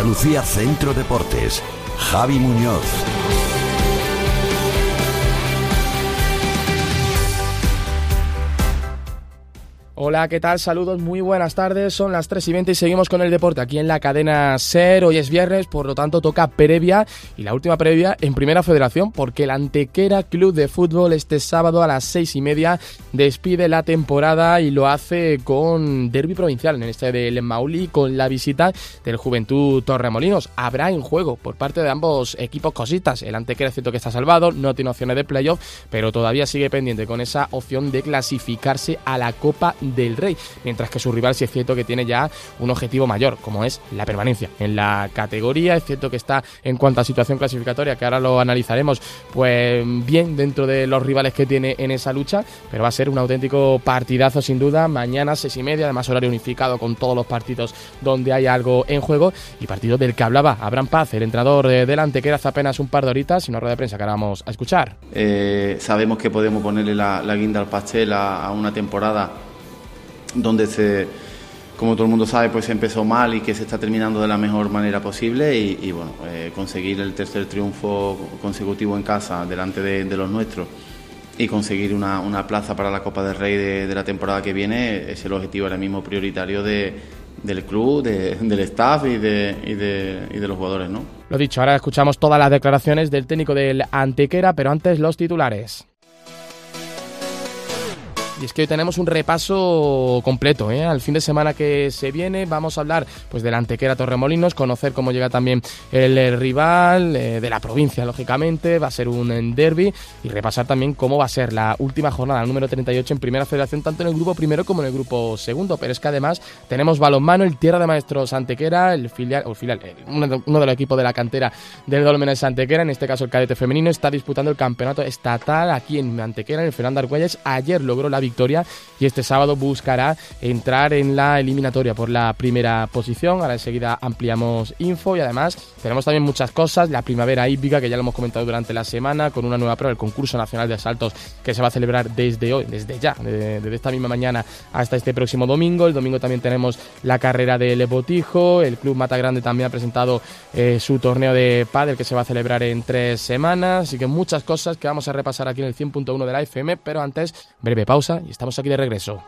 Andalucía Centro Deportes. Javi Muñoz. Hola, ¿qué tal? Saludos, muy buenas tardes. Son las 3:20 y seguimos con el deporte aquí en la cadena SER. Hoy es viernes, por lo tanto toca previa, y la última previa en Primera Federación, porque el Antequera Club de Fútbol este sábado a las 6:30 despide la temporada y lo hace con derbi provincial en el estadio del Mauli, con la visita del Juventud Torremolinos. Habrá en juego por parte de ambos equipos cositas. El Antequera es cierto que está salvado, no tiene opciones de playoff, pero todavía sigue pendiente con esa opción de clasificarse a la Copa del Rey, mientras que su rival sí es cierto que tiene ya un objetivo mayor, como es la permanencia en la categoría. Es cierto que está, en cuanto a situación clasificatoria, que ahora lo analizaremos, pues bien dentro de los rivales que tiene en esa lucha, pero va a ser un auténtico partidazo sin duda. Mañana 6:30, además horario unificado con todos los partidos donde hay algo en juego, y partido del que hablaba Abraham Paz, el entrenador del Antequera, hace apenas un par de horitas, y una rueda de prensa que ahora vamos a escuchar. Sabemos que podemos ponerle la guinda al pastel a una temporada donde como todo el mundo sabe, pues se empezó mal y que se está terminando de la mejor manera posible, y bueno, conseguir el tercer triunfo consecutivo en casa delante de los nuestros y conseguir una plaza para la Copa del Rey de la temporada que viene es el objetivo ahora mismo prioritario del club, del staff y de los jugadores, ¿no? Lo dicho, ahora escuchamos todas las declaraciones del técnico del Antequera, pero antes los titulares. Y es que hoy tenemos un repaso completo, al fin de semana que se viene. Vamos a hablar pues del Antequera Torremolinos, conocer cómo llega también el rival de la provincia, lógicamente. Va a ser un derbi, y repasar también cómo va a ser la última jornada, número 38 en Primera Federación, tanto en el grupo primero como en el grupo segundo. Pero es que además tenemos balonmano, el Tierra de Maestros Antequera, uno de los equipos de la cantera del Dólmenes Antequera, en este caso el cadete femenino, está disputando el campeonato estatal aquí en Antequera, en el Fernando Argüelles. Ayer logró la victoria y este sábado buscará entrar en la eliminatoria por la primera posición. Ahora enseguida ampliamos info, y además tenemos también muchas cosas. La primavera hípica, que ya lo hemos comentado durante la semana, con una nueva prueba, el concurso nacional de asaltos, que se va a celebrar desde hoy, desde esta misma mañana hasta este próximo domingo. El domingo también tenemos la carrera del botijo. El Club Mata Grande también ha presentado su torneo de pádel, que se va a celebrar en 3 semanas. Así que muchas cosas que vamos a repasar aquí en el 100.1 de la FM, pero antes, breve pausa y estamos aquí de regreso.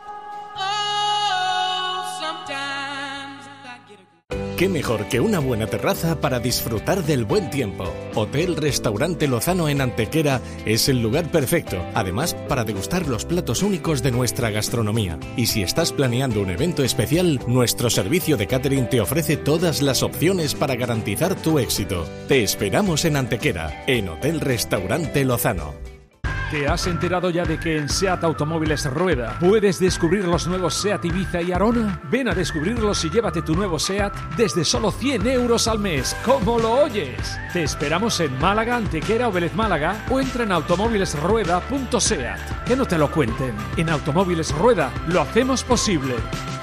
¿Qué mejor que una buena terraza para disfrutar del buen tiempo? Hotel Restaurante Lozano en Antequera es el lugar perfecto, además para degustar los platos únicos de nuestra gastronomía. Y si estás planeando un evento especial, nuestro servicio de catering te ofrece todas las opciones para garantizar tu éxito. Te esperamos en Antequera, en Hotel Restaurante Lozano. ¿Te has enterado ya de que en SEAT Automóviles Rueda puedes descubrir los nuevos SEAT Ibiza y Arona? Ven a descubrirlos y llévate tu nuevo SEAT desde solo 100 euros al mes. ¿Cómo lo oyes? Te esperamos en Málaga, Antequera o Vélez Málaga, o entra en automóvilesrueda.seat. Que no te lo cuenten. En Automóviles Rueda lo hacemos posible.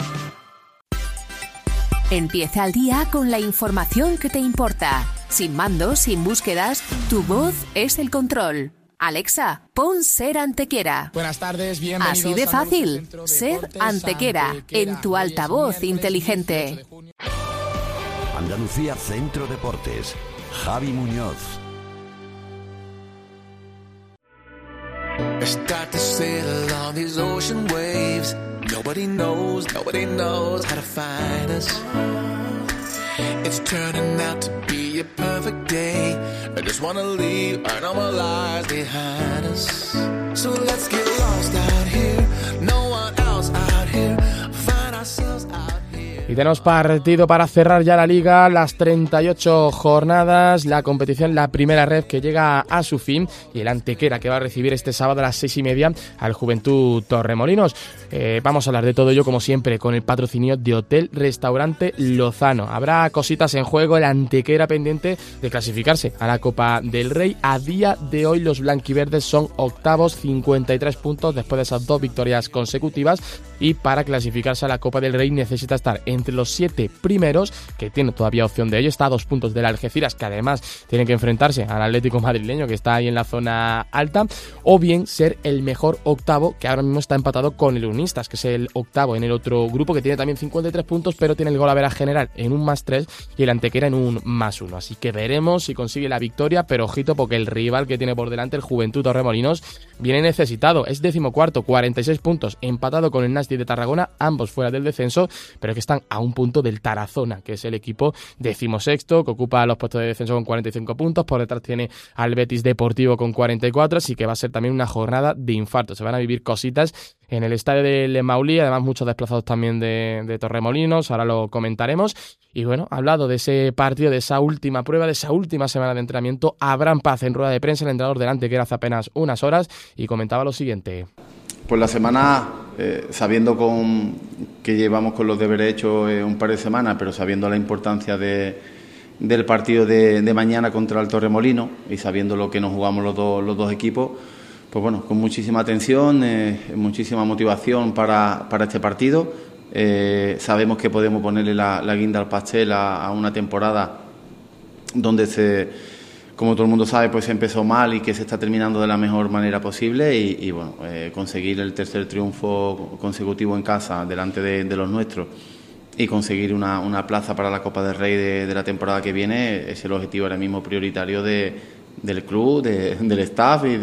Empieza el día con la información que te importa. Sin mandos, sin búsquedas, tu voz es el control. Alexa, pon SER Antequera. Buenas tardes, bienvenidos. Así de fácil, SER Antequera, en tu altavoz inteligente. Andalucía Centro Deportes. Javi Muñoz. Start to sail on these ocean waves. Nobody knows how to find us. It's turning out to be a perfect day. I just wanna leave our normal lives behind us. So let's get lost out here. No one else out here. Find ourselves out here. Y tenemos partido para cerrar ya la liga, las 38 jornadas, la competición, la primera red que llega a su fin, y el Antequera que va a recibir este sábado a las 6:30 al Juventud Torremolinos. Vamos a hablar de todo ello, como siempre, con el patrocinio de Hotel Restaurante Lozano. Habrá cositas en juego, el Antequera pendiente de clasificarse a la Copa del Rey. A día de hoy los blanquiverdes son octavos, 53 puntos después de esas 2 victorias consecutivas, y para clasificarse a la Copa del Rey necesita estar entre los 7 primeros, que tiene todavía opción de ello, está a 2 puntos del Algeciras, que además tiene que enfrentarse al Atlético madrileño, que está ahí en la zona alta, o bien ser el mejor octavo, que ahora mismo está empatado con el Unionistas, que es el octavo en el otro grupo, que tiene también 53 puntos, pero tiene el gol average general en un +3 y el Antequera en un +1. Así que veremos si consigue la victoria, pero ojito porque el rival que tiene por delante, el Juventud Torremolinos, viene necesitado. Es 14º, 46 puntos, empatado con el Nastic de Tarragona, ambos fuera del descenso, pero que están a un punto del Tarazona, que es el equipo 16º, que ocupa los puestos de descenso con 45 puntos. Por detrás tiene al Betis Deportivo con 44, así que va a ser también una jornada de infarto. Se van a vivir cositas en el estadio del Maulí, además muchos desplazados también de Torremolinos, ahora lo comentaremos. Y bueno, hablado de ese partido, de esa última prueba, de esa última semana de entrenamiento, Abraham Paz en rueda de prensa, el entrenador delante, que era hace apenas unas horas, y comentaba lo siguiente. Pues la semana, sabiendo que llevamos con los deberes hechos un par de semanas, pero sabiendo la importancia del partido de mañana contra el Torremolinos y sabiendo lo que nos jugamos los dos equipos, pues bueno, con muchísima atención, muchísima motivación para este partido. Sabemos que podemos ponerle la guinda al pastel a una temporada donde como todo el mundo sabe, pues se empezó mal y que se está terminando de la mejor manera posible y bueno, conseguir el tercer triunfo consecutivo en casa delante de los nuestros y conseguir una plaza para la Copa del Rey de la temporada que viene es el objetivo ahora mismo prioritario del club, del staff y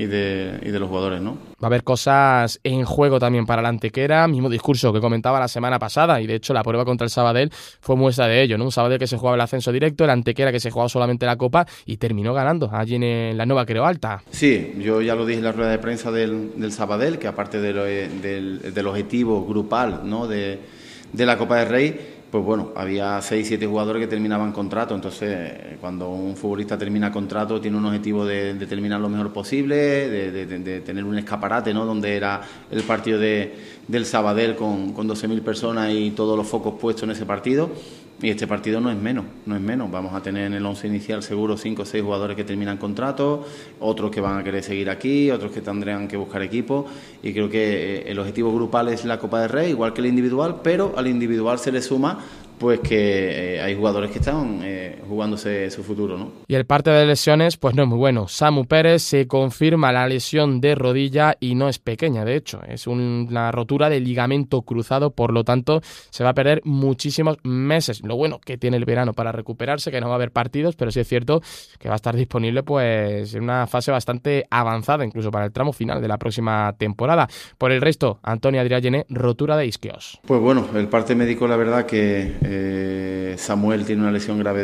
de los jugadores, ¿no? Va a haber cosas en juego también para la Antequera, mismo discurso que comentaba la semana pasada, y de hecho la prueba contra el Sabadell fue muestra de ello, ¿no? Un Sabadell que se jugaba el ascenso directo, el Antequera que se jugaba solamente la Copa y terminó ganando allí en la Nueva Creo Alta. Sí, yo ya lo dije en la rueda de prensa del Sabadell, que aparte del objetivo grupal, ¿no?, de la Copa del Rey, pues bueno, había 6-7 jugadores que terminaban contrato. Entonces, cuando un futbolista termina contrato, tiene un objetivo de terminar lo mejor posible, de tener un escaparate, ¿no?, donde era el partido del Sabadell con 12.000 personas y todos los focos puestos en ese partido. Y este partido no es menos. Vamos a tener en el 11 inicial seguro 5 o 6 jugadores que terminan contrato, otros que van a querer seguir aquí, otros que tendrán que buscar equipo. Y creo que el objetivo grupal es la Copa del Rey, igual que el individual, pero al individual se le suma pues que hay jugadores que están jugándose su futuro, ¿no? Y el parte de lesiones pues no es muy bueno. Samu Pérez se confirma la lesión de rodilla y no es pequeña, de hecho, es una rotura de ligamento cruzado, por lo tanto se va a perder muchísimos meses. Lo bueno que tiene el verano para recuperarse, que no va a haber partidos, pero sí es cierto que va a estar disponible pues en una fase bastante avanzada, incluso para el tramo final de la próxima temporada. Por el resto, Antonio Adrià-Gené, rotura de isquios. Pues bueno, el parte médico, la verdad que Samuel tiene una lesión grave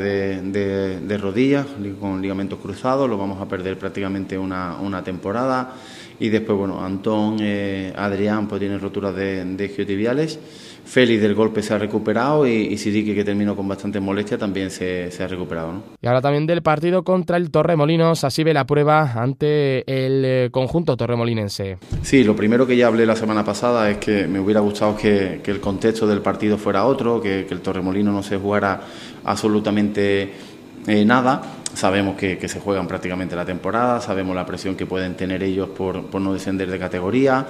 de rodilla con ligamentos cruzados, lo vamos a perder prácticamente una temporada. Y después, bueno, Antón, Adrián, pues tiene roturas de isquiotibiales. Félix del golpe se ha recuperado y Sirique, que terminó con bastante molestia, también se ha recuperado, ¿no? Y ahora también del partido contra el Torremolinos, así ve la prueba ante el conjunto torremolinense. Sí, lo primero que ya hablé la semana pasada es que me hubiera gustado que el contexto del partido fuera otro, que el Torremolinos no se jugara absolutamente nada. Sabemos que se juegan prácticamente la temporada, sabemos la presión que pueden tener ellos por no descender de categoría.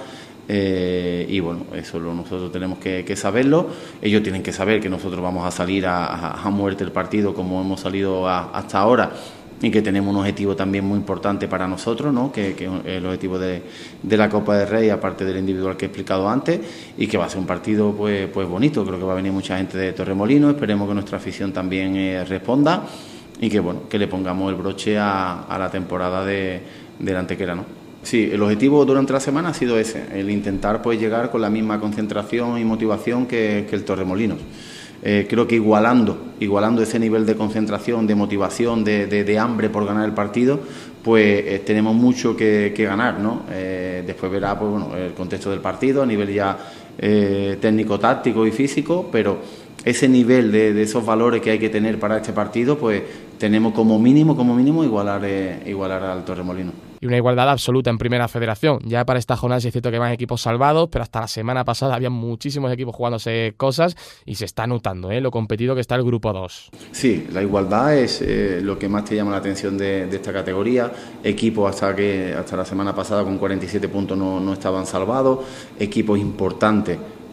Y bueno, eso nosotros tenemos que saberlo. Ellos tienen que saber que nosotros vamos a salir a muerte el partido como hemos salido hasta ahora, y que tenemos un objetivo también muy importante para nosotros, ¿no?, que es el objetivo de la Copa del Rey, aparte del individual que he explicado antes, y que va a ser un partido pues bonito. Creo que va a venir mucha gente de Torremolinos, esperemos que nuestra afición también responda y que bueno, que le pongamos el broche a la temporada de la Antequera, ¿no? Sí, el objetivo durante la semana ha sido ese, el intentar pues llegar con la misma concentración y motivación que el Torremolinos. Creo que igualando ese nivel de concentración, de motivación, de hambre por ganar el partido, pues tenemos mucho que ganar, ¿no? Después verá pues, bueno, el contexto del partido a nivel ya técnico, táctico y físico, pero ese nivel de esos valores que hay que tener para este partido, pues tenemos como mínimo igualar al Torremolinos. Y una igualdad absoluta en Primera Federación. Ya para esta jornada sí es cierto que hay más equipos salvados, pero hasta la semana pasada había muchísimos equipos jugándose cosas y se está notando lo competido que está el Grupo 2. Sí, la igualdad es lo que más te llama la atención de esta categoría. Equipos hasta la semana pasada con 47 puntos no estaban salvados. Equipos importantes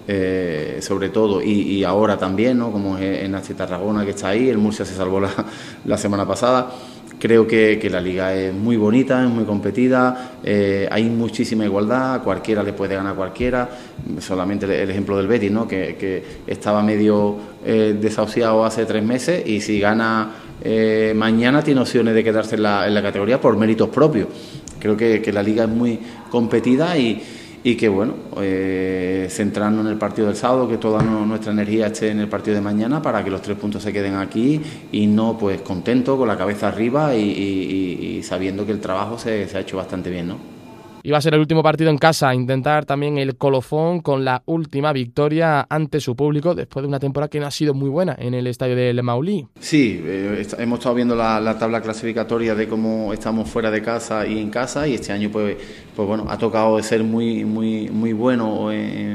sobre todo, y ahora también, ¿no? Como es en H Tarragona, que está ahí, el Murcia se salvó la semana pasada. Creo que la liga es muy bonita, es muy competida, hay muchísima igualdad, cualquiera le puede ganar a cualquiera. Solamente el ejemplo del Betis, ¿no? que estaba medio desahuciado hace 3 meses, y si gana mañana tiene opciones de quedarse en la categoría por méritos propios. Creo que la liga es muy competida y que, bueno, centrarnos en el partido del sábado, que toda nuestra energía esté en el partido de mañana para que los 3 puntos se queden aquí, y no, pues contento, con la cabeza arriba y sabiendo que el trabajo se ha hecho bastante bien, ¿no? Iba a ser el último partido en casa, intentar también el colofón con la última victoria ante su público después de una temporada que no ha sido muy buena en el estadio del Maulí. Sí, hemos estado viendo la tabla clasificatoria de cómo estamos fuera de casa y en casa, y este año pues bueno, ha tocado ser muy bueno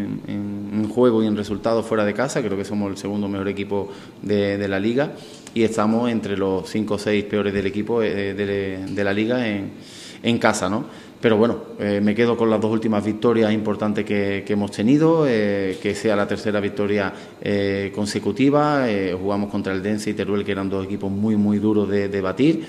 en juego y en resultados fuera de casa. Creo que somos el segundo mejor equipo de la liga, y estamos entre los 5 o 6 peores del equipo de la liga en casa, ¿no? Pero bueno, me quedo con las 2 últimas victorias importantes que hemos tenido, que sea la tercera victoria consecutiva. Jugamos contra el Dense y Teruel, que eran 2 equipos muy duros de batir,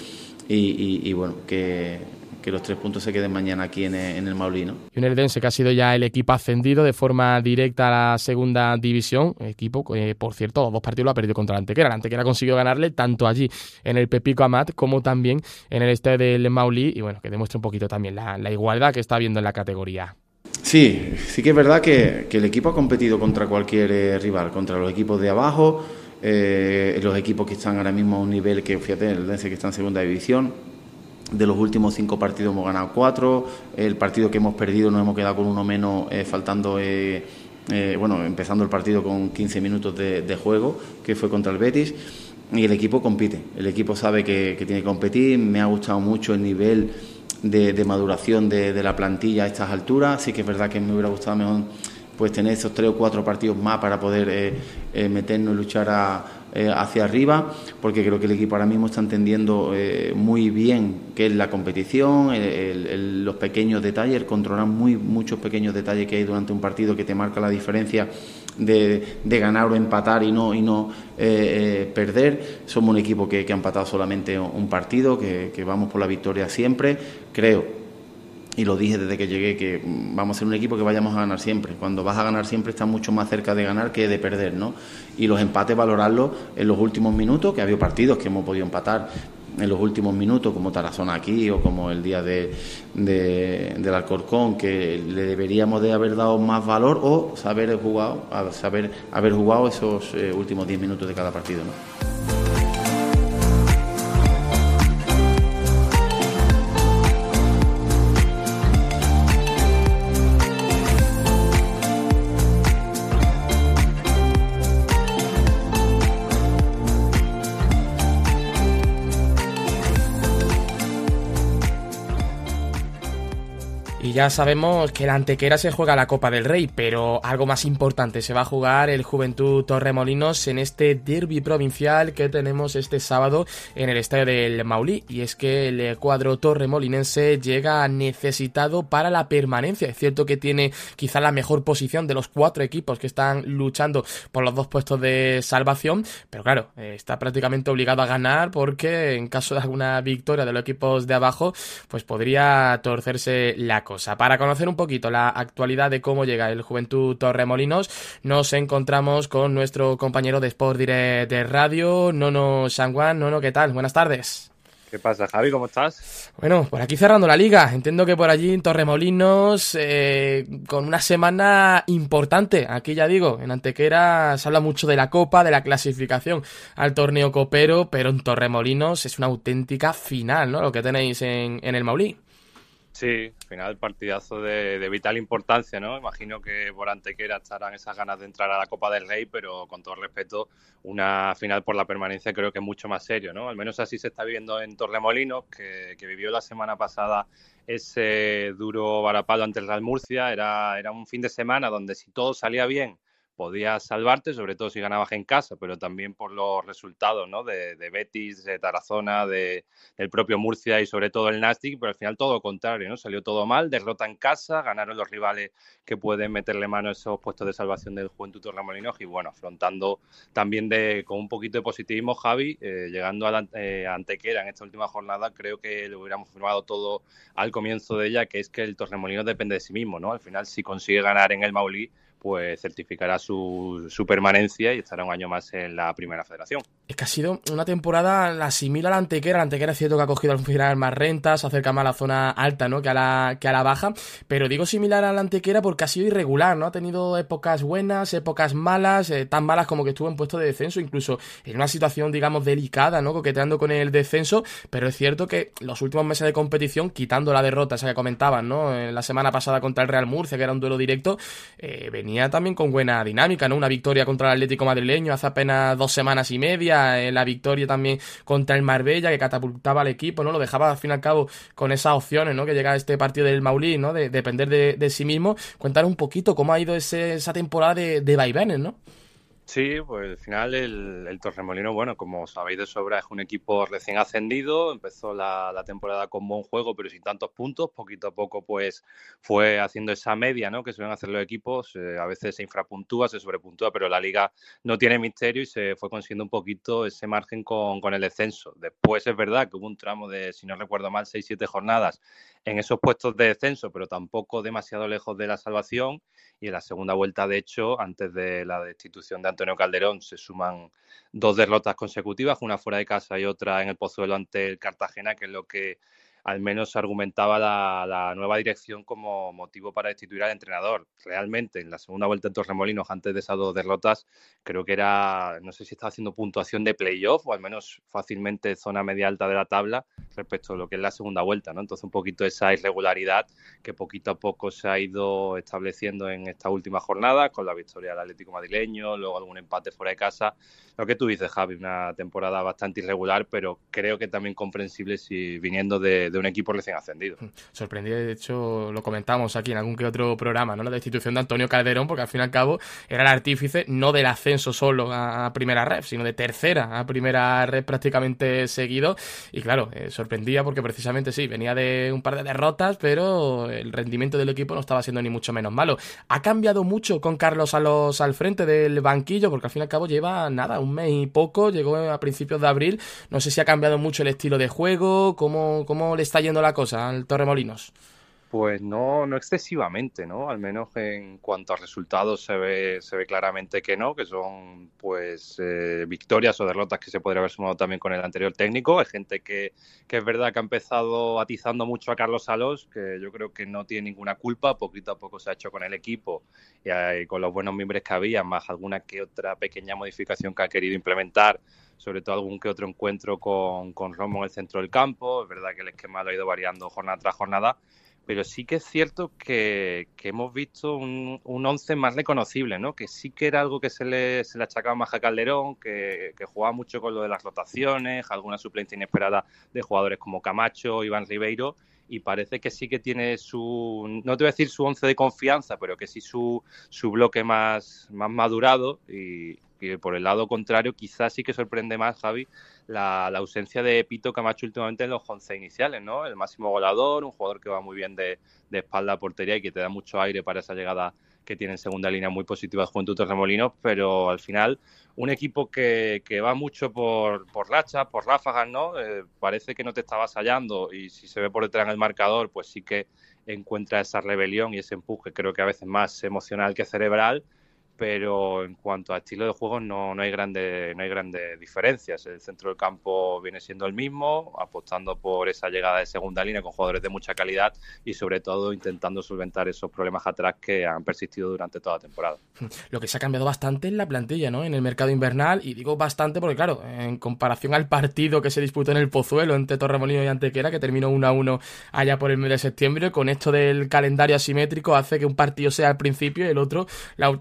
y bueno, que los 3 puntos se queden mañana aquí en el Maulí, ¿no? Y un Eldense que ha sido ya el equipo ascendido de forma directa a la segunda división, equipo que, por cierto, los 2 partidos lo ha perdido contra la Antequera. La Antequera consiguió ganarle tanto allí en el Pepico Amat como también en el estadio del Maulí, y bueno, que demuestra un poquito también la igualdad que está habiendo en la categoría. Sí que es verdad que el equipo ha competido contra cualquier rival, contra los equipos de abajo, los equipos que están ahora mismo a un nivel que, fíjate, el Eldense, que está en segunda división. De los últimos 5 partidos hemos ganado 4, el partido que hemos perdido nos hemos quedado con 1 menos, faltando, empezando el partido con 15 minutos de juego, que fue contra el Betis, y el equipo compite, el equipo sabe que tiene que competir. Me ha gustado mucho el nivel de maduración de la plantilla a estas alturas. Sí que es verdad que me hubiera gustado mejor pues tener esos 3 o 4 partidos más para poder meternos y luchar hacia arriba, porque creo que el equipo ahora mismo está entendiendo muy bien qué es la competición, los pequeños detalles, controlar muchos pequeños detalles que hay durante un partido, que te marca la diferencia de ganar o empatar y no perder. Somos un equipo que ha empatado solamente un partido, que vamos por la victoria siempre, creo. Y lo dije desde que llegué, que vamos a ser un equipo que vayamos a ganar siempre. Cuando vas a ganar siempre estás mucho más cerca de ganar que de perder, ¿no? Y los empates valorarlos en los últimos minutos, que ha habido partidos que hemos podido empatar en los últimos minutos, como Tarazona aquí, o como el día del Alcorcón, que le deberíamos de haber dado más valor, o saber haber jugado esos últimos 10 minutos de cada partido, ¿no? Y ya sabemos que la Antequera se juega la Copa del Rey, pero algo más importante, se va a jugar el Juventud Torremolinos en este derbi provincial que tenemos este sábado en el estadio del Maulí. Y es que el cuadro torremolinense llega necesitado para la permanencia. Es cierto que tiene quizá la mejor posición de los 4 equipos que están luchando por los 2 puestos de salvación, pero claro, está prácticamente obligado a ganar, porque en caso de alguna victoria de los equipos de abajo, pues podría torcerse la cosa. Para conocer un poquito la actualidad de cómo llega el Juventud Torremolinos, nos encontramos con nuestro compañero de Sport Direct de Radio, Nono Sanguán. Nono, ¿qué tal? Buenas tardes. ¿Qué pasa, Javi? ¿Cómo estás? Bueno, por aquí cerrando la liga. Entiendo que por allí en Torremolinos, con una semana importante. Aquí ya digo, en Antequera se habla mucho de la Copa, de la clasificación al torneo copero, pero en Torremolinos es una auténtica final, ¿no? Lo que tenéis en el Maulí. Sí, al final partidazo de vital importancia, ¿no? Imagino que por Antequera estarán esas ganas de entrar a la Copa del Rey, pero con todo respeto, una final por la permanencia creo que es mucho más serio, ¿no? Al menos así se está viviendo en Torremolinos, que vivió la semana pasada ese duro varapalo ante el Real Murcia. Era un fin de semana donde, si todo salía bien, podías salvarte, sobre todo si ganabas en casa, pero también por los resultados, ¿no? de Betis, de Tarazona, del propio Murcia y sobre todo el Nastic, pero al final todo lo contrario, ¿no? Salió todo mal, derrota en casa, ganaron los rivales que pueden meterle mano a esos puestos de salvación del Juventud Torremolinos y bueno, afrontando también con un poquito de positivismo, Javi, llegando a Antequera en esta última jornada, creo que lo hubiéramos firmado todo al comienzo de ella, que es que el Torremolinos depende de sí mismo, ¿no? Al final, si consigue ganar en el Maulí, pues certificará su permanencia y estará un año más en la Primera Federación. Es que ha sido una temporada, la asimila a la Antequera. La Antequera es cierto que ha cogido al final más rentas, se acerca más a la zona alta, ¿no? que a la baja, pero digo similar a la Antequera porque ha sido irregular, ¿no? Ha tenido épocas buenas, épocas malas, tan malas como que estuvo en puesto de descenso, incluso en una situación, digamos, delicada, ¿no? Coqueteando con el descenso, pero es cierto que los últimos meses de competición, quitando la derrota esa que comentaban, ¿no? La semana pasada contra el Real Murcia, que era un duelo directo, venía también con buena dinámica, ¿no? Una victoria contra el Atlético madrileño hace apenas 2 semanas y media, la victoria también contra el Marbella, que catapultaba al equipo, ¿no? Lo dejaba al fin y al cabo con esas opciones, ¿no? Que llega este partido del Maulí, ¿no? De depender de sí mismo. Cuéntanos un poquito cómo ha ido esa temporada de vaivenes, ¿no? Sí, pues al final el Torremolinos, bueno, como sabéis de sobra, es un equipo recién ascendido, empezó la temporada con buen juego, pero sin tantos puntos, poquito a poco pues fue haciendo esa media, ¿no? Que suelen hacer los equipos, a veces se infrapuntúa, se sobrepuntúa, pero la liga no tiene misterio y se fue consiguiendo un poquito ese margen con el descenso. Después es verdad que hubo un tramo de, si no recuerdo mal, 6-7 jornadas en esos puestos de descenso, pero tampoco demasiado lejos de la salvación. Y en la segunda vuelta, de hecho, antes de la destitución de Antonio Calderón, se suman 2 derrotas consecutivas, una fuera de casa y otra en el Pozuelo ante el Cartagena, que es lo que al menos argumentaba la nueva dirección como motivo para destituir al entrenador. Realmente, en la segunda vuelta en Torremolinos, antes de esas 2 derrotas, creo que era, no sé si estaba haciendo puntuación de playoff o al menos fácilmente zona media alta de la tabla respecto a lo que es la segunda vuelta, ¿no? Entonces, un poquito esa irregularidad que poquito a poco se ha ido estableciendo en esta última jornada, con la victoria del Atlético madrileño, luego algún empate fuera de casa. Lo que tú dices, Javi, una temporada bastante irregular, pero creo que también comprensible si viniendo de un equipo recién ascendido. Sorprendí, de hecho, lo comentamos aquí en algún que otro programa, ¿no? La destitución de Antonio Calderón, porque al fin y al cabo era el artífice no del ascenso solo a Primera Ref, sino de tercera a Primera Ref prácticamente seguido. Y claro, sorprendía porque precisamente sí, venía de un par de derrotas, pero el rendimiento del equipo no estaba siendo ni mucho menos malo. Ha cambiado mucho con Carlos Alos al frente del banquillo, porque al fin y al cabo lleva nada, un mes y poco, llegó a principios de abril. No sé si ha cambiado mucho el estilo de juego, cómo le está yendo la cosa al Torremolinos. Pues no excesivamente, ¿no? Al menos en cuanto a resultados se ve claramente que no, que son pues victorias o derrotas que se podría haber sumado también con el anterior técnico. Hay gente que es verdad que ha empezado atizando mucho a Carlos Alós, que yo creo que no tiene ninguna culpa, poquito a poco se ha hecho con el equipo y con los buenos miembros que había, más alguna que otra pequeña modificación que ha querido implementar, sobre todo algún que otro encuentro con Romo en el centro del campo. Es verdad que el esquema lo ha ido variando jornada tras jornada, pero sí que es cierto que hemos visto un once más reconocible, ¿no? Que sí que era algo que se le achacaba más a Calderón, que jugaba mucho con lo de las rotaciones, alguna suplencia inesperada de jugadores como Camacho, Iván Ribeiro, y parece que sí que tiene no te voy a decir su once de confianza, pero que sí su bloque más madurado, y por el lado contrario quizás sí que sorprende más, Javi, la ausencia de Pito Camacho últimamente en los 11 iniciales, ¿no? El máximo goleador, un jugador que va muy bien de espalda a portería y que te da mucho aire para esa llegada que tiene en segunda línea muy positiva de Juventud Torremolinos, pero al final un equipo que va mucho por rachas, por ráfagas, ¿no? Parece que no te está avasallando y si se ve por detrás en el marcador, pues sí que encuentra esa rebelión y ese empuje, creo que a veces más emocional que cerebral, pero en cuanto a estilo de juego no hay grandes diferencias. El centro del campo viene siendo el mismo, apostando por esa llegada de segunda línea con jugadores de mucha calidad y sobre todo intentando solventar esos problemas atrás que han persistido durante toda la temporada. Lo que se ha cambiado bastante en la plantilla, ¿no? En el mercado invernal, y digo bastante porque claro, en comparación al partido que se disputó en el Pozuelo entre Torremolinos y Antequera, que terminó 1-1 allá por el mes de septiembre, con esto del calendario asimétrico hace que un partido sea al principio y el otro la última jornada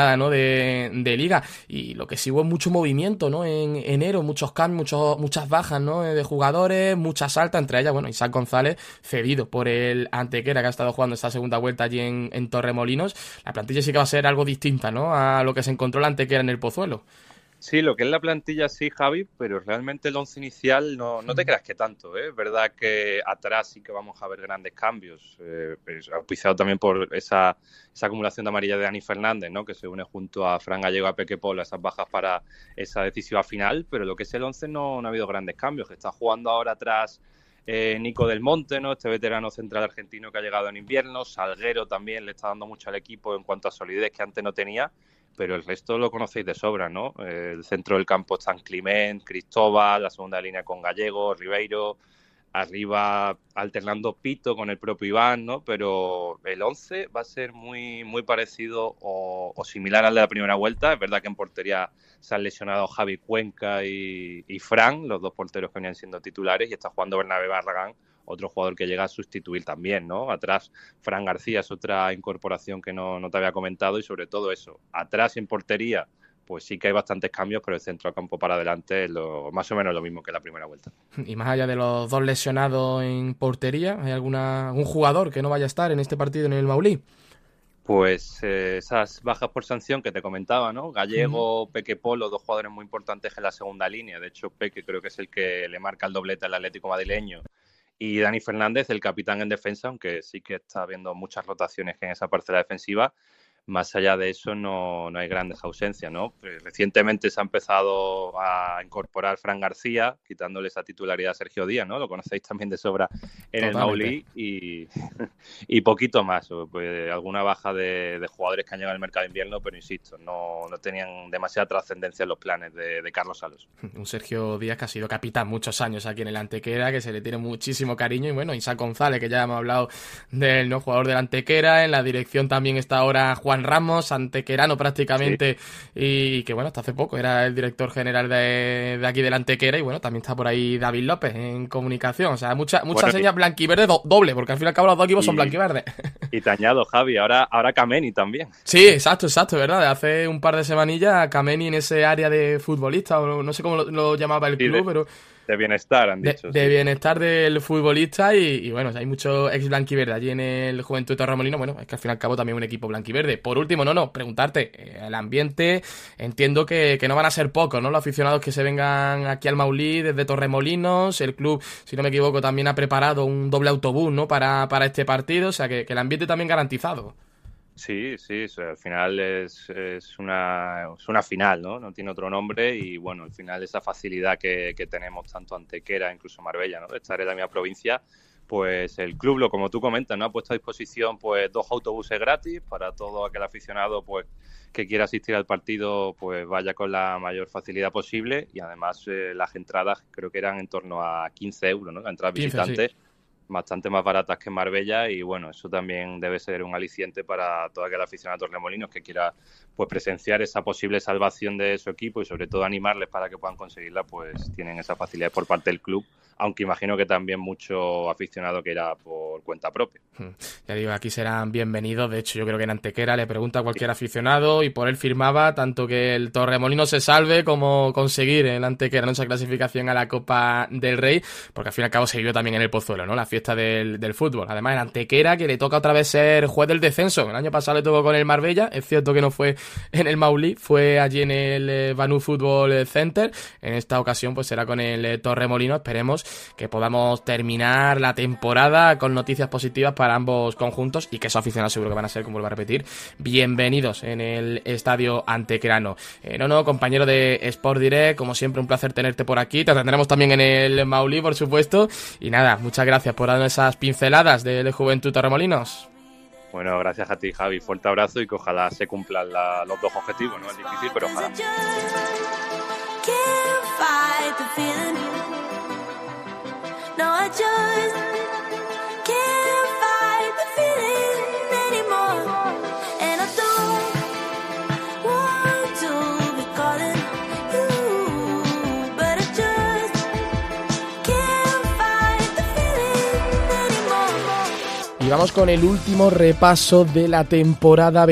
temporada, ¿no? de Liga. Y lo que sí hubo mucho movimiento, ¿no? En enero, muchos cambios, muchas bajas, ¿no? De jugadores, muchas altas, entre ellas, bueno, Isaac González, cedido por el Antequera, que ha estado jugando esta segunda vuelta allí en Torremolinos. La plantilla sí que va a ser algo distinta, ¿no? A lo que se encontró el Antequera en el Pozuelo. Sí, lo que es la plantilla sí, Javi, pero realmente el once inicial no te creas que tanto, ¿eh? Es verdad que atrás sí que vamos a ver grandes cambios, auspiciado también por esa acumulación de amarilla de Dani Fernández, ¿no? Que se une junto a Fran Gallego, a Peque Polo, a esas bajas para esa decisiva final, pero lo que es el once no ha habido grandes cambios, que está jugando ahora atrás Nico del Monte, ¿no? Este veterano central argentino que ha llegado en invierno, Salguero también le está dando mucho al equipo en cuanto a solidez que antes no tenía, pero el resto lo conocéis de sobra, ¿no? El centro del campo están Climent, Cristóbal, la segunda línea con Gallego, Ribeiro, arriba alternando Pito con el propio Iván, ¿no? Pero el 11 va a ser muy, muy parecido o similar al de la primera vuelta. Es verdad que en portería se han lesionado Javi Cuenca y Fran, los dos porteros que venían siendo titulares, y está jugando Bernabé Barragán, otro jugador que llega a sustituir también, ¿no? Atrás, Fran García es otra incorporación que no te había comentado, y sobre todo eso, atrás en portería, pues sí que hay bastantes cambios, pero el centro del campo para adelante es más o menos lo mismo que la primera vuelta. Y más allá de los dos lesionados en portería, ¿hay algún jugador que no vaya a estar en este partido en el Maulí? Pues esas bajas por sanción que te comentaba, ¿no? Gallego, Peque Polo, dos jugadores muy importantes en la segunda línea. De hecho, Peque creo que es el que le marca el doblete al Atlético madrileño. Y Dani Fernández, el capitán en defensa, aunque sí que está habiendo muchas rotaciones en esa parcela defensiva. Más allá de eso no hay grandes ausencias, ¿no? Recientemente se ha empezado a incorporar Fran García, quitándole esa titularidad a Sergio Díaz, ¿no? Lo conocéis también de sobra en el Maulí, y poquito más. Pues alguna baja de jugadores que han llegado al mercado de invierno, pero insisto, no tenían demasiada trascendencia en los planes de Carlos Salos. Un Sergio Díaz que ha sido capitán muchos años aquí en el Antequera, que se le tiene muchísimo cariño, y bueno, Isaac González, que ya hemos hablado del, ¿no?, jugador del Antequera. En la dirección también está ahora Juan Ramos, antequerano prácticamente, sí. Y que bueno, hasta hace poco era el director general de aquí del Antequera, y bueno, también está por ahí David López en comunicación. O sea, muchas señas blanquiverde doble, porque al fin y al cabo los dos equipos son blanquiverdes. Y te añado, Javi, ahora Kameni también. Sí, exacto, ¿verdad? Hace un par de semanillas Kameni en ese área de futbolista, o no sé cómo lo llamaba el club, pero... De bienestar, han dicho. De bienestar del futbolista, y bueno, hay mucho ex blanquiverde allí en el Juventud de Torremolinos. Bueno, es que al fin y al cabo también un equipo blanquiverde. Por último, preguntarte, el ambiente, entiendo que no van a ser pocos, ¿no?, los aficionados que se vengan aquí al Maulí desde Torremolinos. El club, si no me equivoco, también ha preparado un doble autobús, ¿no?, para este partido, o sea que el ambiente también garantizado. Sí, o sea, al final es una final, ¿no? No tiene otro nombre, y bueno, al final esa facilidad que tenemos tanto Antequera, incluso Marbella, ¿no?, de estar en la misma provincia, pues el club, como tú comentas, ¿no?, ha puesto a disposición pues 2 autobuses gratis para todo aquel aficionado pues que quiera asistir al partido, pues vaya con la mayor facilidad posible, y además las entradas creo que eran en torno a 15 euros, ¿no?, la entrada visitante. Sí. Bastante más baratas que en Marbella, y bueno, eso también debe ser un aliciente para todo aquel aficionado a Torremolinos que quiera pues presenciar esa posible salvación de su equipo, y sobre todo animarles para que puedan conseguirla. Pues tienen esa facilidad por parte del club, aunque imagino que también mucho aficionado que irá por cuenta propia. Ya digo, aquí serán bienvenidos. De hecho, yo creo que en Antequera le pregunta a cualquier aficionado, y por él firmaba tanto que el Torremolinos se salve como conseguir en Antequera esa clasificación a la Copa del Rey, porque al fin y al cabo se vivió también en el Pozuelo, ¿no?, la fiesta del fútbol. Además, en Antequera, que le toca otra vez ser juez del descenso. El año pasado le tocó con el Marbella, es cierto que no fue en el Maulí, fue allí en el Banú Fútbol Center. En esta ocasión pues será con el Torremolinos. Esperemos que podamos terminar la temporada con noticias positivas para ambos conjuntos, y que esos aficionados seguro que van a ser, como vuelvo a repetir, bienvenidos en el estadio antequerano. Compañero de Sport Direct, como siempre un placer tenerte por aquí. Te tendremos también en el Maulí, por supuesto, y nada, muchas gracias por darnos esas pinceladas del Juventud Torremolinos. Bueno, gracias a ti, Javi. Fuerte abrazo, y que ojalá se cumplan los dos objetivos, ¿no? Es difícil, pero ojalá. Y vamos con el último repaso de la temporada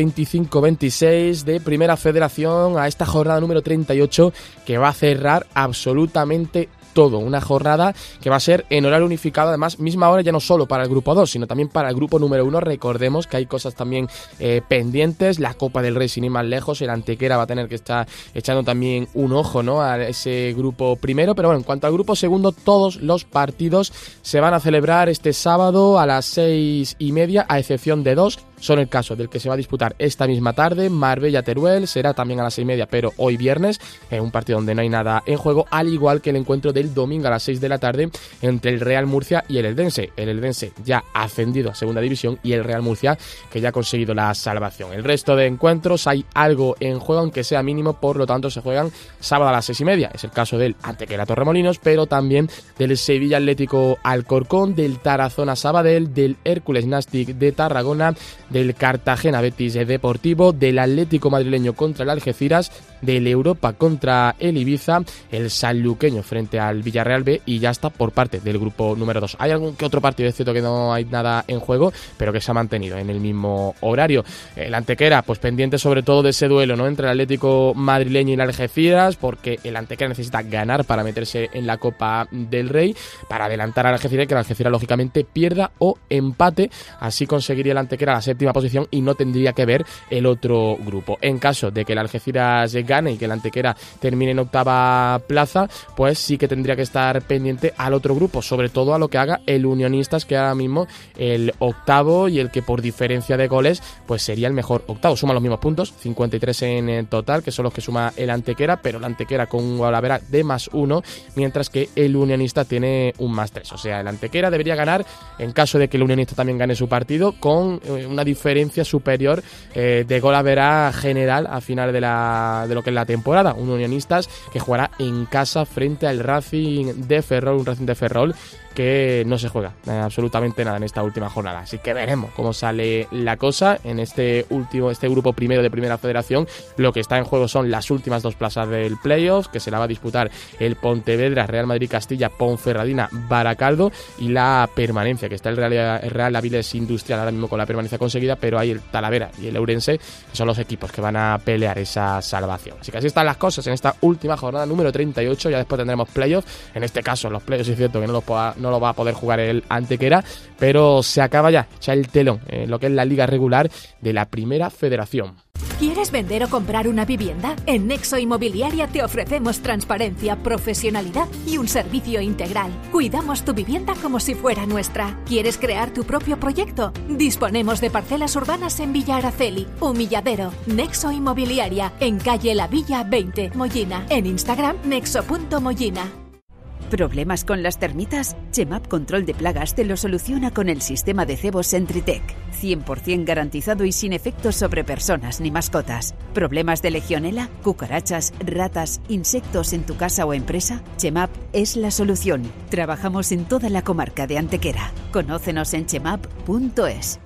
25-26 de Primera Federación a esta jornada número 38 que va a cerrar absolutamente todo. Una jornada que va a ser en horario unificado, además misma hora ya no solo para el grupo 2, sino también para el grupo número 1. Recordemos que hay cosas también pendientes, la Copa del Rey sin ir más lejos, el Antequera va a tener que estar echando también un ojo, ¿no?, a ese grupo primero, pero bueno, en cuanto al grupo segundo, todos los partidos se van a celebrar este sábado a las 6:30, a excepción de dos. Son el caso del que se va a disputar esta misma tarde, Marbella-Teruel, será también a las 6:30, pero hoy viernes, un partido donde no hay nada en juego, al igual que el encuentro del domingo a las 6 de la tarde entre el Real Murcia y el Eldense. El Eldense ya ascendido a segunda división y el Real Murcia que ya ha conseguido la salvación. El resto de encuentros hay algo en juego, aunque sea mínimo, por lo tanto se juegan sábado a las 6:30. Es el caso del Antequera Torremolinos, pero también del Sevilla Atlético Alcorcón, del Tarazona Sabadell, del Hércules Nàstic de Tarragona, del Cartagena Betis Deportivo, del Atlético Madrileño contra el Algeciras, del Europa contra el Ibiza, el sanluqueño frente al Villarreal B, y ya está por parte del grupo número 2. Hay algún que otro partido, es cierto que no hay nada en juego, pero que se ha mantenido en el mismo horario. El Antequera, pues pendiente sobre todo de ese duelo, ¿no?, entre el Atlético Madrileño y el Algeciras, porque el Antequera necesita ganar para meterse en la Copa del Rey, para adelantar al Algeciras y que el Algeciras lógicamente pierda o empate. Así conseguiría el Antequera la séptima posición y no tendría que ver el otro grupo. En caso de que el Algeciras gane y que el Antequera termine en octava plaza, pues sí que tendría que estar pendiente al otro grupo, sobre todo a lo que haga el Unionistas, que ahora mismo el octavo y el que por diferencia de goles pues sería el mejor octavo. Suma los mismos puntos, 53 en total, que son los que suma el Antequera, pero el Antequera con un golavera de +1, mientras que el Unionista tiene un +3. O sea, el Antequera debería ganar, en caso de que el Unionista también gane su partido, con una diferencia superior de golavera general a final de lo que es la temporada. Un Unionistas que jugará en casa frente al Racing de Ferrol, un Racing de Ferrol que no se juega absolutamente nada en esta última jornada. Así que veremos cómo sale la cosa en este grupo primero de Primera Federación. Lo que está en juego son las últimas dos plazas del playoff, que se la va a disputar el Pontevedra, Real Madrid Castilla, Ponferradina, Baracaldo, y la permanencia, que está el Real Avilés Industrial ahora mismo con la permanencia conseguida, pero hay el Talavera y el Ourense, que son los equipos que van a pelear esa salvación. Así que así están las cosas en esta última jornada número 38. Ya después tendremos playoff. En este caso los playoffs es cierto que no lo va a poder jugar el Antequera, pero se acaba ya el telón en lo que es la liga regular de la Primera Federación. ¿Quieres vender o comprar una vivienda? En Nexo Inmobiliaria te ofrecemos transparencia, profesionalidad y un servicio integral. Cuidamos tu vivienda como si fuera nuestra. ¿Quieres crear tu propio proyecto? Disponemos de parcelas urbanas en Villa Araceli, Humilladero. Nexo Inmobiliaria, en calle La Villa 20, Mollina. En Instagram, nexo.mollina. ¿Problemas con las termitas? Chemap Control de Plagas te lo soluciona con el sistema de cebo Sentrytech. 100% garantizado y sin efectos sobre personas ni mascotas. ¿Problemas de legionela, cucarachas, ratas, insectos en tu casa o empresa? Chemap es la solución. Trabajamos en toda la comarca de Antequera. Conócenos en chemap.es.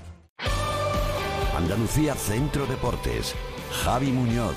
Andalucía Centro Deportes. Javi Muñoz.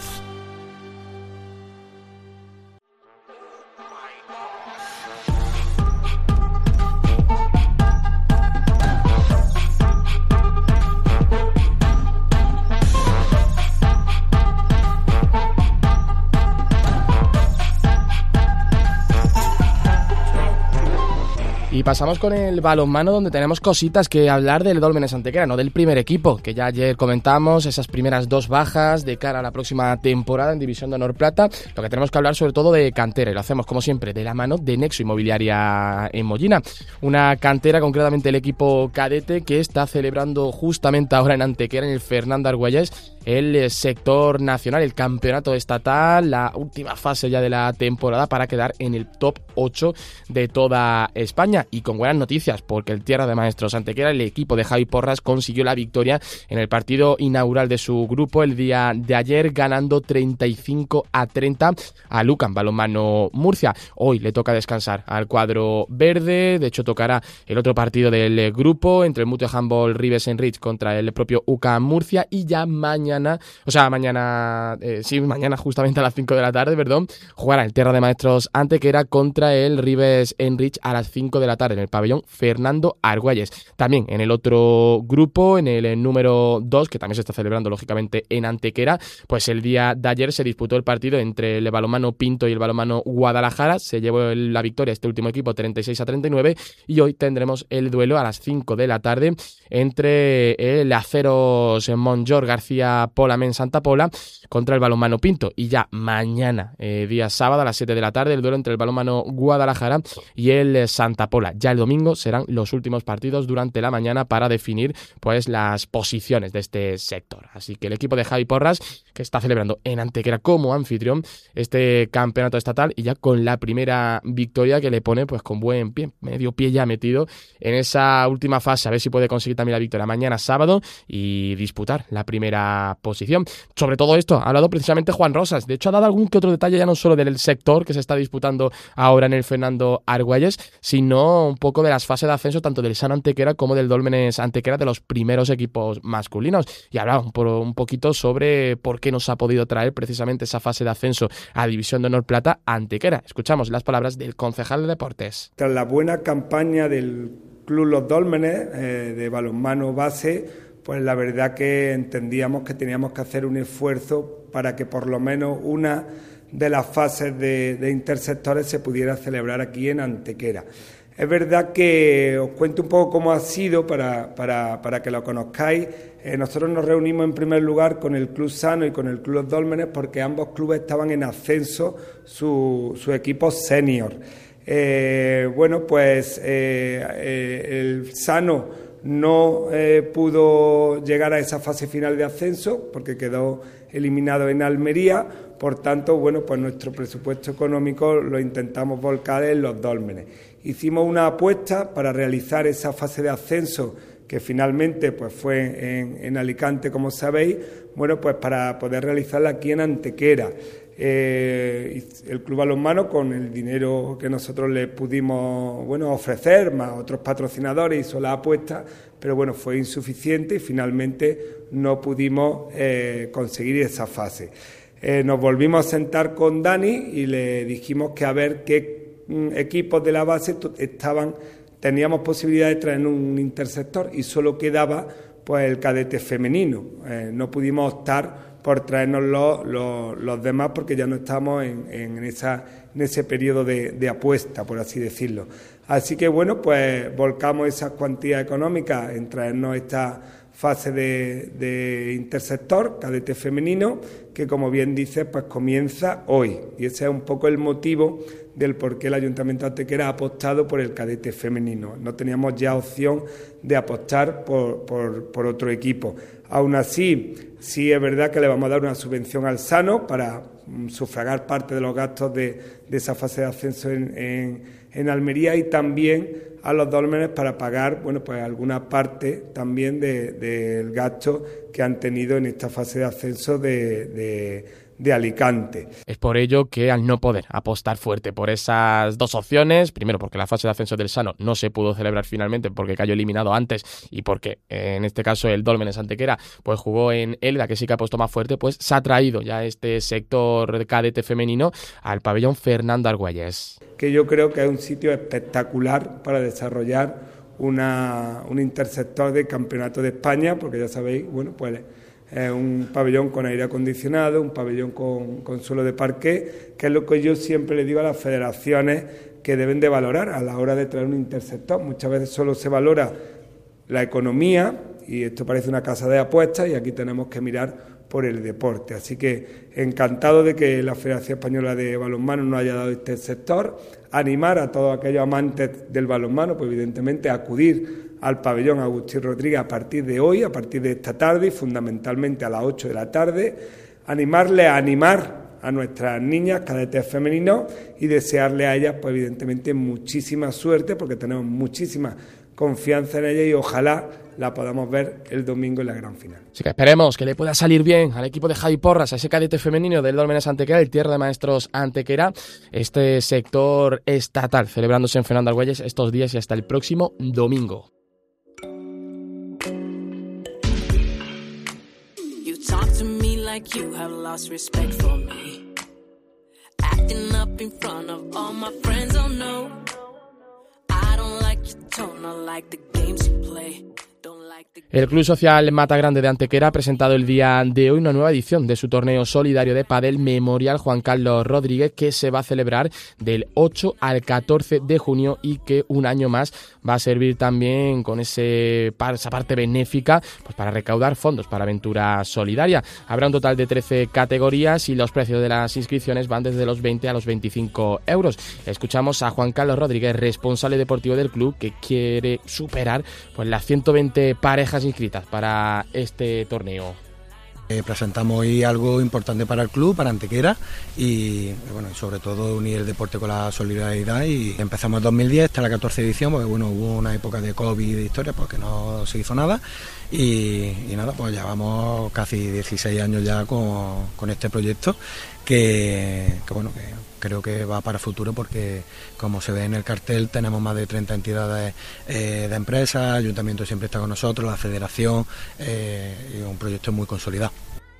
Y pasamos con el balonmano, donde tenemos cositas que hablar del Dólmenes Antequera, no del primer equipo, que ya ayer comentamos, esas primeras dos bajas de cara a la próxima temporada en División de Honor Plata. Lo que tenemos que hablar sobre todo de cantera, y lo hacemos como siempre de la mano de Nexo Inmobiliaria en Mollina. Una cantera, concretamente el equipo cadete, que está celebrando justamente ahora en Antequera, en el Fernando Argüelles, el sector nacional, el campeonato estatal, la última fase ya de la temporada para quedar en el top 8 de toda España. Y con buenas noticias, porque el Tierra de Maestros Antequera, el equipo de Javi Porras, consiguió la victoria en el partido inaugural de su grupo el día de ayer, ganando 35-30 a Lucan Balonmano Murcia. Hoy le toca descansar al cuadro verde, de hecho tocará el otro partido del grupo entre el Mute Handball Ribes Enrich contra el propio UCAM Murcia, y ya mañana justamente a las 5 de la tarde, jugará el Tierra de Maestros Antequera contra el Ribes Enrich a las 5 de la tarde. tarde en el pabellón Fernando Argüelles. También en el otro grupo, en el número 2, que también se está celebrando lógicamente en Antequera, pues el día de ayer se disputó el partido entre el Balonmano Pinto y el Balonmano Guadalajara. Se llevó la victoria este último equipo 36-39 y hoy tendremos el duelo a las 5 de la tarde entre el Aceros Montllor García Pola Santa Pola contra el Balonmano Pinto. Y ya mañana, día sábado a las 7 de la tarde, el duelo entre el Balonmano Guadalajara y el Santa Pola. Ya el domingo serán los últimos partidos durante la mañana para definir pues las posiciones de este sector. Así que el equipo de Javi Porras, que está celebrando en Antequera como anfitrión este campeonato estatal y ya con la primera victoria que le pone pues con buen pie, medio pie ya metido en esa última fase, a ver si puede conseguir también la victoria mañana sábado y disputar la primera posición. Sobre todo esto ha hablado precisamente Juan Rosas. De hecho ha dado algún que otro detalle ya no solo del sector que se está disputando ahora en el Fernando Argüelles, sino un poco de las fases de ascenso tanto del Sano Antequera como del Dólmenes Antequera, de los primeros equipos masculinos, y ha hablado un poquito sobre por qué nos ha podido traer precisamente esa fase de ascenso a División de Honor Plata Antequera. Escuchamos las palabras del concejal de deportes. Tras la buena campaña del Club Los Dólmenes de balonmano base, pues la verdad que entendíamos que teníamos que hacer un esfuerzo para que por lo menos una de las fases de intersectores se pudiera celebrar aquí en Antequera. Es verdad que os cuento un poco cómo ha sido para que lo conozcáis. Nosotros nos reunimos en primer lugar con el Club Sano y con el Club Los Dólmenes porque ambos clubes estaban en ascenso su equipo senior. El Sano no pudo llegar a esa fase final de ascenso porque quedó eliminado en Almería. Por tanto, pues nuestro presupuesto económico lo intentamos volcar en Los Dólmenes. Hicimos una apuesta para realizar esa fase de ascenso que finalmente pues fue en Alicante, como sabéis, pues para poder realizarla aquí en Antequera. El Club Balonmano, con el dinero que nosotros le pudimos ofrecer, más otros patrocinadores, hizo la apuesta, pero fue insuficiente y finalmente no pudimos conseguir esa fase. Nos volvimos a sentar con Dani y le dijimos que a ver qué equipos de la base teníamos posibilidad de traer un intersector y solo quedaba pues el cadete femenino. No pudimos optar por traernos los demás porque ya no estamos en ese periodo de apuesta, por así decirlo. Así que pues volcamos esas cuantías económicas en traernos esta fase de intersector, cadete femenino, que como bien dice, pues comienza hoy. Y ese es un poco el motivo del por qué el Ayuntamiento de Antequera ha apostado por el cadete femenino. No teníamos ya opción de apostar por otro equipo. Aún así, sí es verdad que le vamos a dar una subvención al Sano para sufragar parte de los gastos de esa fase de ascenso en Almería y también a los Dólmenes para pagar pues alguna parte también del gasto que han tenido en esta fase de ascenso de Alicante. Es por ello que al no poder apostar fuerte por esas dos opciones, primero porque la fase de ascenso del Sano no se pudo celebrar finalmente porque cayó eliminado antes y porque en este caso el Dólmenes Antequera pues jugó en Elda, que sí que apostó más fuerte, pues se ha traído ya este sector cadete femenino al pabellón Fernando Argüelles. Que yo creo que es un sitio espectacular para desarrollar un intersector de campeonato de España, porque ya sabéis, pues es un pabellón con aire acondicionado, un pabellón con suelo de parqué, que es lo que yo siempre le digo a las federaciones que deben de valorar a la hora de traer un intersector. Muchas veces solo se valora la economía, y esto parece una casa de apuestas, y aquí tenemos que mirar por el deporte. Así que encantado de que la Federación Española de Balonmano nos haya dado este sector, animar a todos aquellos amantes del balonmano, pues evidentemente a acudir al pabellón Agustín Rodríguez a partir de hoy, a partir de esta tarde y fundamentalmente a las 8 de la tarde, animarle a animar a nuestras niñas, cadetes femeninos, y desearle a ellas, pues evidentemente, muchísima suerte, porque tenemos muchísima confianza en ellas y ojalá la podamos ver el domingo en la gran final. Así que esperemos que le pueda salir bien al equipo de Javi Porras, a ese cadete femenino del Dólmenes Antequera, el Tierra de Maestros Antequera, este sector estatal celebrándose en Fernando Argüelles estos días y hasta el próximo domingo. You talk to me like you have lost respect for me. Acting up in front of all my friends, oh no. I don't like your tone. I like the games you play. El Club Social Matagrande de Antequera ha presentado el día de hoy una nueva edición de su torneo solidario de pádel Memorial Juan Carlos Rodríguez, que se va a celebrar del 8 al 14 de junio y que un año más va a servir también con esa parte benéfica, pues para recaudar fondos para Aventura Solidaria. Habrá un total de 13 categorías y los precios de las inscripciones van desde los 20 a los 25 euros. Escuchamos a Juan Carlos Rodríguez, responsable deportivo del club, que quiere superar pues las 120 parejas inscritas para este torneo. Presentamos hoy algo importante para el club, para Antequera, y bueno, sobre todo unir el deporte con la solidaridad. Y empezamos en 2010, esta es la 14ª edición, porque bueno, hubo una época de COVID y de historia porque no se hizo nada, y nada, pues llevamos casi 16 años ya con este proyecto que bueno, que creo que va para el futuro, porque como se ve en el cartel tenemos más de 30 entidades de empresas, el ayuntamiento siempre está con nosotros, la federación, y un proyecto muy consolidado.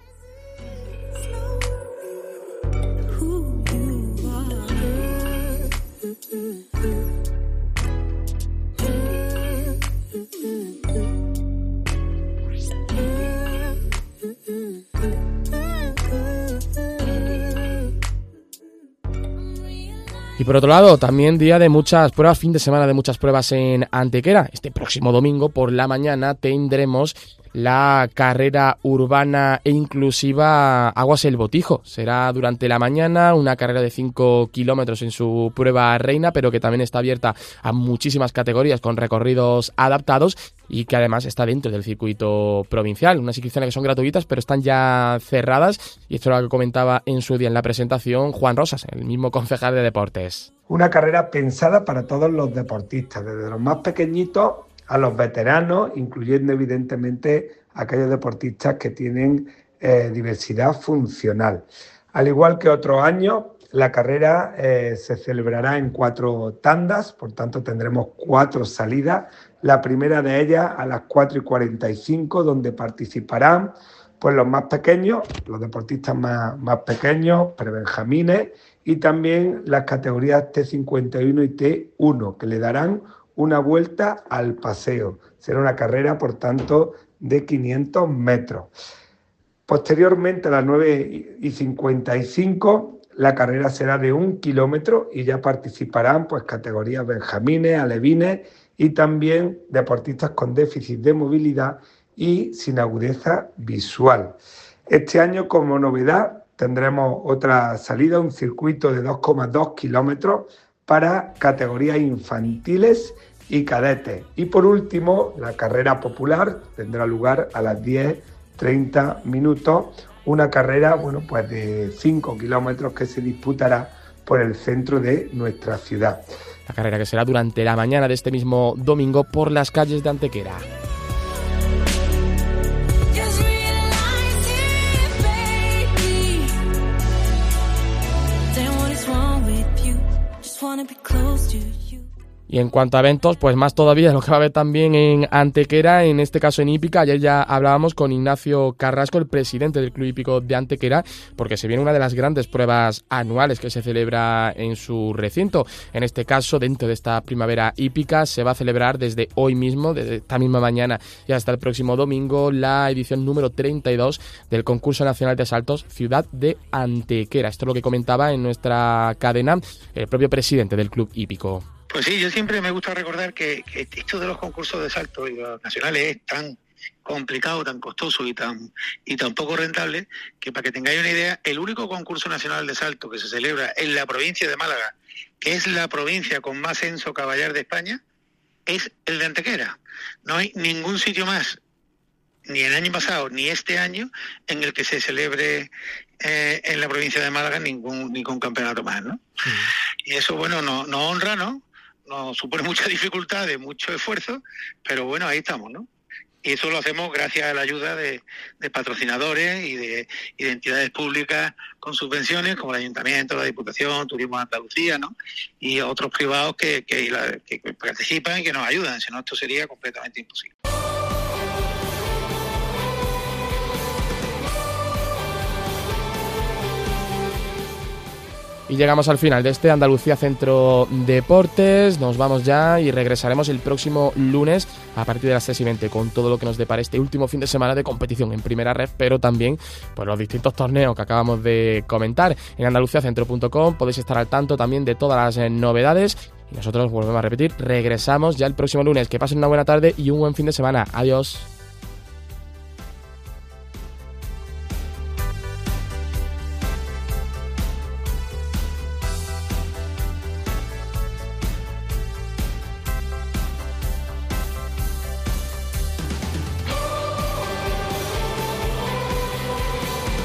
Y por otro lado, también día de muchas pruebas, fin de semana de muchas pruebas en Antequera. Este próximo domingo por la mañana tendremos la carrera urbana e inclusiva Aguas el Botijo. Será durante la mañana una carrera de 5 kilómetros en su prueba reina, pero que también está abierta a muchísimas categorías con recorridos adaptados y que además está dentro del circuito provincial. Unas inscripciones que son gratuitas, pero están ya cerradas, y esto es lo que comentaba en su día en la presentación Juan Rosas, el mismo concejal de deportes. Una carrera pensada para todos los deportistas, desde los más pequeñitos a los veteranos, incluyendo evidentemente aquellos deportistas que tienen diversidad funcional. Al igual que otros años, la carrera se celebrará en 4 tandas, por tanto tendremos 4 salidas. La primera de ellas a las 4:45, donde participarán pues los más pequeños, los deportistas más pequeños, prebenjamines, y también las categorías T51 y T1, que le darán una vuelta al paseo. Será una carrera, por tanto, de 500 metros. Posteriormente, a las 9:55, la carrera será de 1 kilómetro y ya participarán pues categorías benjamines, alevines y también deportistas con déficit de movilidad y sin agudeza visual. Este año, como novedad, tendremos otra salida, un circuito de 2,2 kilómetros para categorías infantiles y cadetes. Y por último, la carrera popular tendrá lugar a las 10:30 minutos, una carrera pues de 5 kilómetros que se disputará por el centro de nuestra ciudad. La carrera que será durante la mañana de este mismo domingo por las calles de Antequera. Y en cuanto a eventos, pues más todavía lo que va a haber también en Antequera, en este caso en Hípica. Ayer ya hablábamos con Ignacio Carrasco, el presidente del Club Hípico de Antequera, porque se viene una de las grandes pruebas anuales que se celebra en su recinto. En este caso, dentro de esta primavera hípica, se va a celebrar desde hoy mismo, desde esta misma mañana y hasta el próximo domingo, la edición número 32 del Concurso Nacional de Saltos Ciudad de Antequera. Esto es lo que comentaba en nuestra cadena el propio presidente del Club Hípico. Pues sí, yo siempre me gusta recordar que esto de los concursos de salto y los nacionales es tan complicado, tan costoso y tan poco rentable, que para que tengáis una idea, el único concurso nacional de salto que se celebra en la provincia de Málaga, que es la provincia con más censo caballar de España, es el de Antequera. No hay ningún sitio más, ni el año pasado ni este año, en el que se celebre en la provincia de Málaga ningún campeonato más, ¿no? Y eso, bueno, nos honra, ¿no? Nos supone mucha dificultad, mucho esfuerzo, pero bueno, ahí estamos, ¿no? Y eso lo hacemos gracias a la ayuda de patrocinadores y de entidades públicas con subvenciones, como el Ayuntamiento, la Diputación, Turismo de Andalucía, ¿no? Y otros privados que participan y que nos ayudan, si no esto sería completamente imposible. Y llegamos al final de este Andalucía Centro Deportes. Nos vamos ya y regresaremos el próximo lunes a partir de las 6:20 con todo lo que nos depara este último fin de semana de competición en Primera Red, pero también pues los distintos torneos que acabamos de comentar. En andaluciacentro.com podéis estar al tanto también de todas las novedades. Y nosotros, volvemos a repetir, regresamos ya el próximo lunes. Que pasen una buena tarde y un buen fin de semana. Adiós.